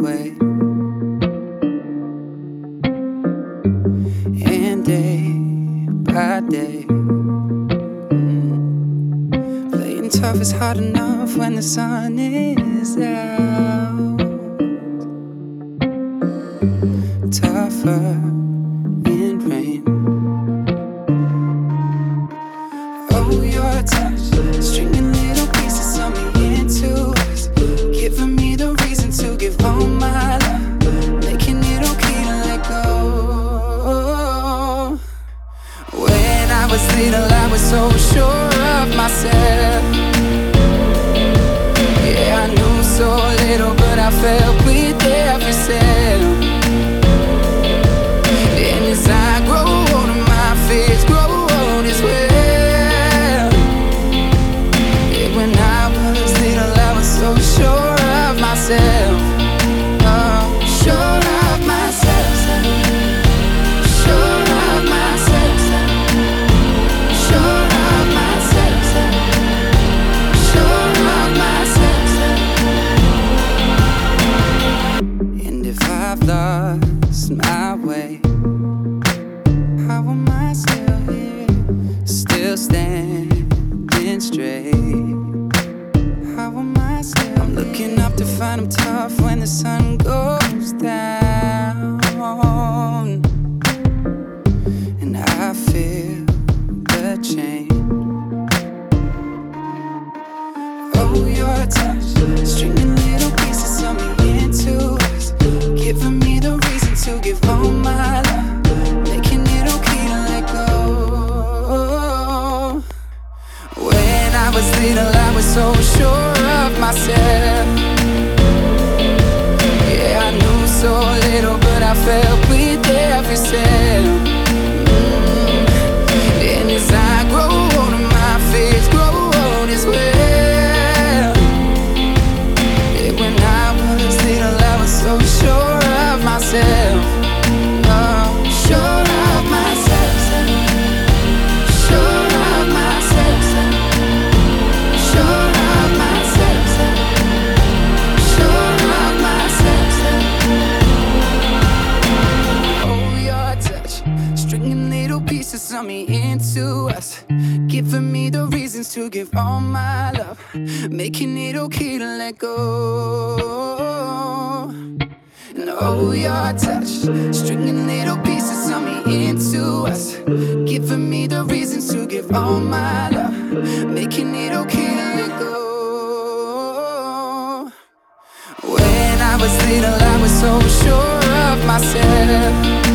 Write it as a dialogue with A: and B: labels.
A: way. And day by day, playing tough is hard enough when the sun is out. Tougher in rain. Oh, your touch, stringing little pieces of me into us, giving me the reason to give all my love, making it okay to let go. When I was little, I was so sure of myself. Yeah, I knew so little, but I felt with every cell. And as I grow older, my fears grow old as well. Yeah, when I was little, I was so sure of myself. Oh, sure of myself. Sure of myself. Sure of myself. Sure of myself. And if I've lost my way, how am I still here, still standing straight? How am I still I'm looking up to find I'm tough when the sun goes down. And I feel the change. Oh, your touch, stringing little pieces of me into us, giving me the reason to give all my love, making it okay to let go. When I was little, I was so sure of myself. Yeah, I knew so little, but I felt with every cell. And as I grow older, my fears grow old as well. Yeah, when I was little, I was so sure of myself. Oh, sure of myself. Sure of myself. Sure of myself. Sure of myself. Oh, your touch, stringing little pieces of me into us, giving me the reasons to give all my love, making it okay to let go. And oh, your touch, stringing little pieces of me into us, giving me the reasons to give all my love, making it okay to let go. When I was little, I was so sure of myself.